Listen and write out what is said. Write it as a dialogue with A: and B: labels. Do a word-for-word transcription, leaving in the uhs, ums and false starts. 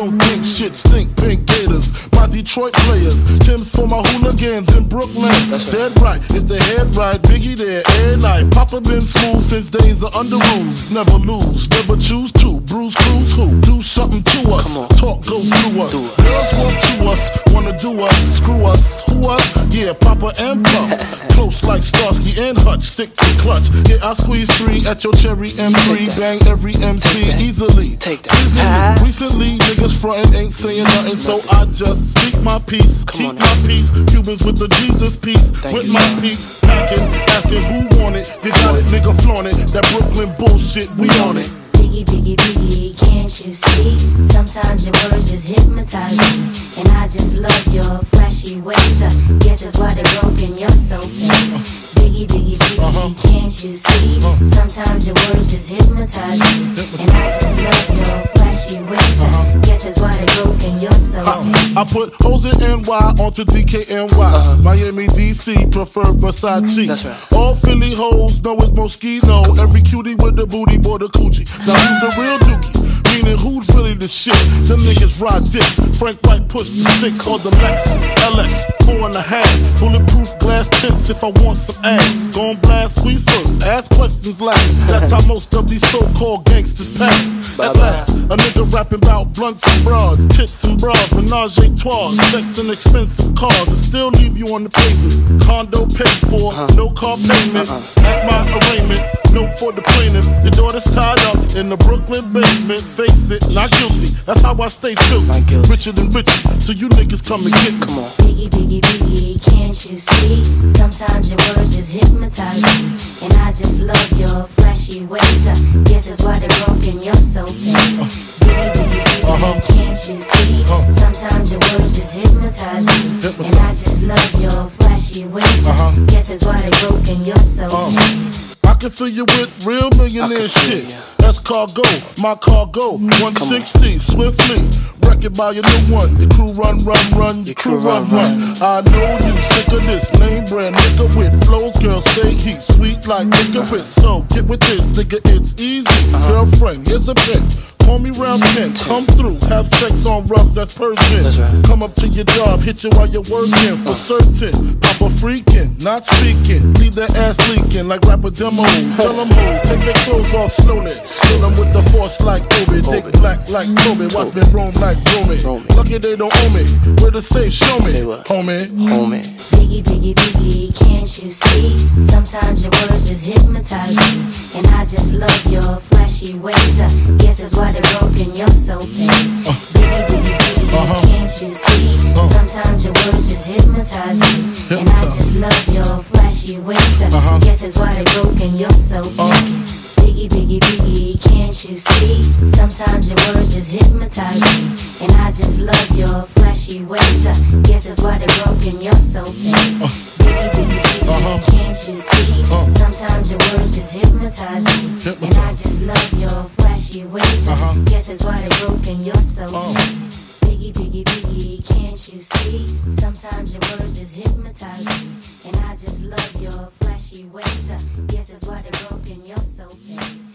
A: don't think shit stink, pink gators. My Detroit players, Tim's for my hooligans in Brooklyn. Dead right, if the head right, Biggie there, every night. Papa been smooth since days of under rules. Never lose, never choose to. Bruise, cruise, who? Do something to us. Talk, go through us. Girls want to us, wanna do us. Screw us, who us? Yeah, Papa and Pup. Close like Starsky and Hutch, stick to clutch. Yeah, I squeeze three at your cherry M three. Bang every M C easily.
B: Take that.
A: Recently, niggas frontin' ain't saying nothing, so I just speak my peace, keep my peace. Cubans with the Jesus peace, with my peace. Packing, asking who want it. You got it, nigga, flaunt it. That Brooklyn bullshit, we on it.
C: Biggie, biggie, biggie, can't you see? Sometimes your words just hypnotize me, and I just love your flashy ways. I guess that's why they're broken, you're so fake. Biggie, biggie, biggie, uh-huh. Can't you see? Uh-huh. Sometimes your words just hypnotize me, and I just love your flashy ways. Uh-huh. Guess that's why they're broken, you're so fake.
A: I put hoes in N Y onto D K N Y. Uh-huh. Miami, D C, prefer Versace.
B: That's right.
A: All Philly hoes know it's Moschino. Every cutie with the booty, boy, the coochie. Now who's the real dookie? Meaning who's really the shit? Them niggas ride dicks. Frank White push the six or the Lexus L X four and a half. Bulletproof glass tints if I want some ass. Gon' blast squeeze first, ask questions last. That's how most of these so-called gangsters pass. At last, a nigga rapping about blunts and broads, tits and bras, menage a trois, sex and expensive cars, and still leave you on the pavement. Condo paid for, no car payment. At my arraignment, note for the plaintiff. Your daughter's tied up in the Brooklyn basement. Face it, not guilty. That's how I stay true. Richer than richer, so you niggas come and get me.
C: Biggie, biggie, biggie, can't you see? Sometimes your words just hypnotize me, and I just love your flashy ways. I guess that's why they're broken, you're so fake. Biggie, biggie, biggie, uh-huh. Can't you see? Uh-huh. Sometimes your words just hypnotize me, hypnotize. And I just love your flashy ways. Uh-huh. I guess that's why they're broken, you're so uh-huh. fake.
A: I can fill you with real millionaire shit. That's cargo, my cargo. one sixty, swiftly. Wreck it by your new one. Your crew run, run, run. Your crew run, run. I know you sick of this name brand nigga with flows. Girls say he's sweet like licorice. So get with this, nigga, it's easy. Girlfriend, here's a bitch. Call me round ten, come through, have sex on rugs, that's Persian. That's right. Come up to your job, hit you while you're working, for certain. Papa freaking, not speaking, leave that ass leaking like rapper demo. Tell them ho, take their clothes off slowly. Kill them with the force like Obi, dick black like Kobe, watch me roam like Romy. Lucky they don't owe me, where to say, show me, homie.
B: Homie.
C: Biggie, biggie, biggie, can't you see? Sometimes your words just hypnotize me, and I just love your flashy ways. I guess that's why they're broken, you're so fake. Uh, biggie, biggie, biggie, uh-huh. Can't you see? Uh, Sometimes your words just hypnotize me, hypnotize. And I just love your flashy ways. I uh-huh. guess that's why they're broken, you're so fake. Uh, Biggie, biggie, biggie, can't you see? Sometimes your words just hypnotize me, and I just love your flashy ways. I guess that's why they're broken, you're so fake. Uh, Biggie, biggie, biggie, uh-huh. Can't you see? Uh, Sometimes your words just hypnotize me, hypnotize. And I just love your flashy ways. I uh-huh. guess that's why they're broken, you're so uh. fake. Biggie, biggie, biggie, can't you see? Sometimes your words just hypnotize me, and I just love your flashy ways. I guess that's why they're broken, you're so fake.